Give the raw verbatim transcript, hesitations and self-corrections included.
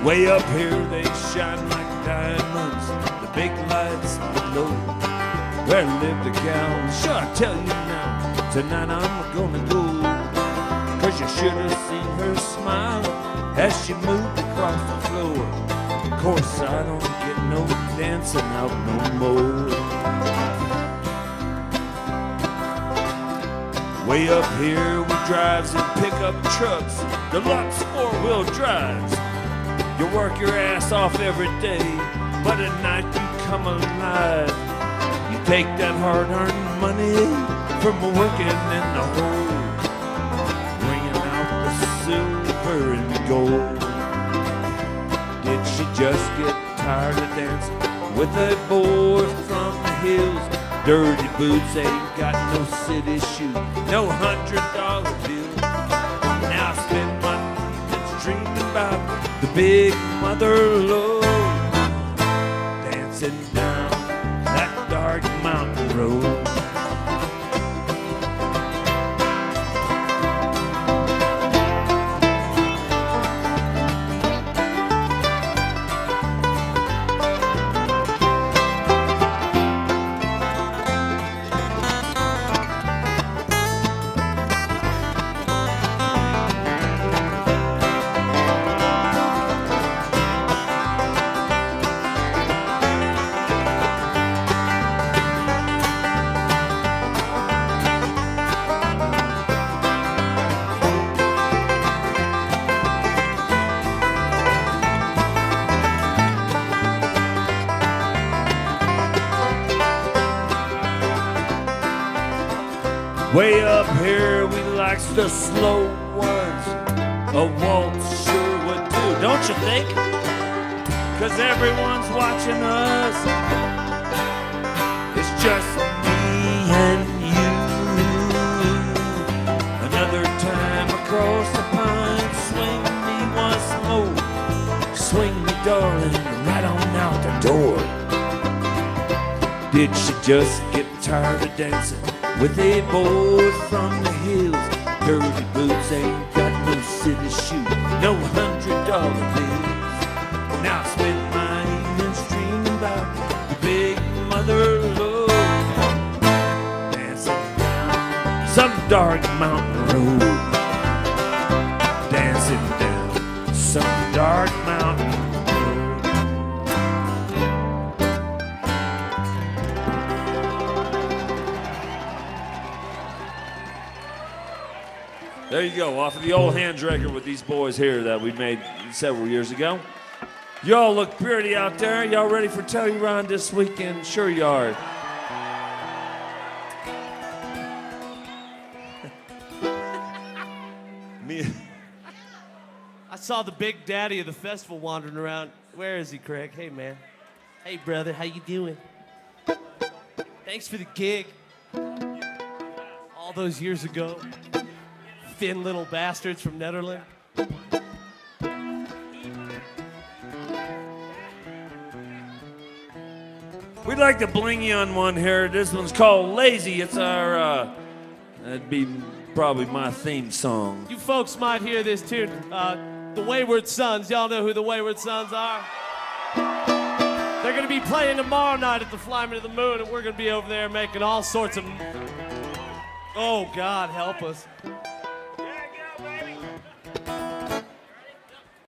Way up here they shine like diamonds, the big lights below. Where lived the gal? Sure, I tell you now, tonight I'm gonna go. Cause you should have seen her smile as she moved across the floor. Of course I don't get no dancing out no more. Way up here we drives and pickup trucks, deluxe four-wheel drives. You work your ass off every day, but at night you come alive. You take that hard-earned money from working in the hole, bringing out the silver and gold. Did she just get tired of dancing with a boy from the hills? Dirty boots ain't got no city shoes, no hundred dollar bill. Now I spend my evenings dreaming about the big mother lode, dancing down that dark mountain road. Way up here we likes the slow ones, a waltz sure would do, don't you think? Cause everyone's watching us, it's just me and you. Another time across the pond, swing me once more, swing me darling, right on out the door. Did she just get tired of dancing with a boy from the hills? Dirty boots ain't got no city shoes, no hundred dollar bills. Now I spend my evenings dreaming about the big mother lode, dancing down some dark mountain road, dancing down some dark mountain road. There you go, off of the old hands record with these boys here that we made several years ago. Y'all look pretty out there. Y'all ready for Telluride this weekend? Sure you are. Me. I saw the big daddy of the festival wandering around. Where is he, Craig? Hey, man. Hey, brother, how you doing? Thanks for the gig. All those years ago. Thin little bastards from Netherlands. We'd like to bling you on one here. This one's called Lazy. It's our, uh, that'd be probably my theme song. You folks might hear this tune. Uh, the Wayward Sons. Y'all know who the Wayward Sons are? They're gonna be playing tomorrow night at the Fly Me to the Moon, and we're gonna be over there making all sorts of... Oh, God, help us.